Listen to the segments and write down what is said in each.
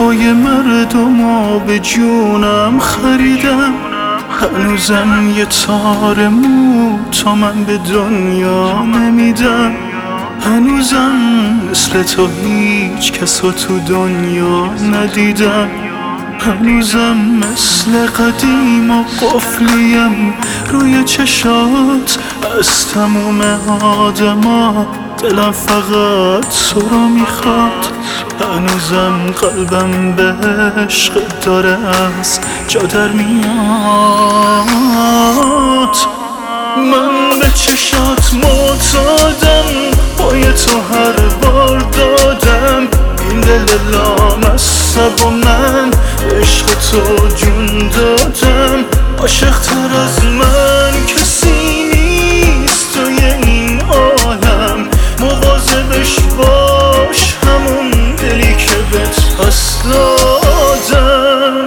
وفای مردم به جونم خریدم. هنوزم یه تار مو تا من به دنیا نمیدم. هنوزم مثل تو هیچ کسو تو دنیا ندیدم. هنوزم مثل قدیم و قفلیم روی چشات. از تموم آدما دلم فقط تو رو میخواد. هنوزم قلبم به عشق داره از جا در میاد. من به چشات معتادم، پای تو هر بار دادم. این دل لامصب و من عشق تو جون دادم. عاشق تر از من کسی نیست توی این عالم. مواظبش باش، همون دلی که بهت پس دادم.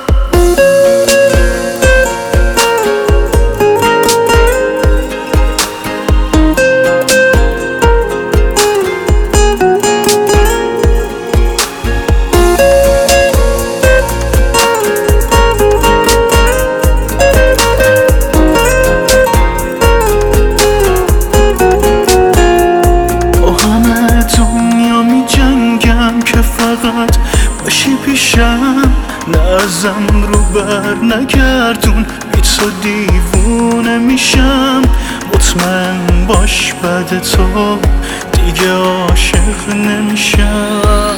فقط باشی پیشم، نه ازم رو بر نگردون. بی تو دیوونه میشم. مطمئن باش بعد تو دیگه عاشق نمیشم.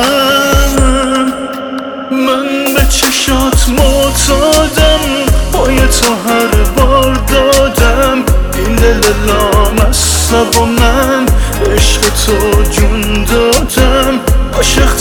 من به چشات معتادم، پای تو هر بار دادم. این دل لامصب و من عشق تو جون دادم. عاشق